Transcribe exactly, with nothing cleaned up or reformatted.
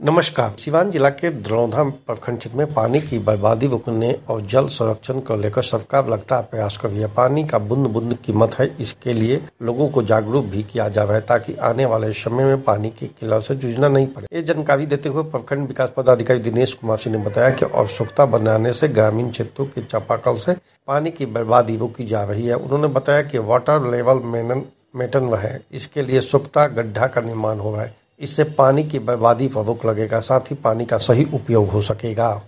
नमस्कार। सिवान जिला के द्रौधा प्रखंड क्षेत्र में पानी की बर्बादी रोकने और जल संरक्षण को लेकर सरकार लगातार प्रयास कर रही है। पानी का बूंद बूंद कीमत है, इसके लिए लोगों को जागरूक भी किया जा रहा है ताकि आने वाले समय में पानी की किल्लत से जूझना नहीं पड़े। ये जानकारी देते हुए प्रखंड विकास पदाधिकारी दिनेश कुमार सिंह ने बताया कि आवश्यकता बनाने से ग्रामीण क्षेत्रों के चापाकल से पानी की बर्बादी रोकी जा रही है। उन्होंने बताया कि वाटर लेवल मेंटेन है, इसके लिए सुख्ता गड्ढा का निर्माण हो रहा है। इससे पानी की बर्बादी पर रोक लगेगा, साथ ही पानी का सही उपयोग हो सकेगा।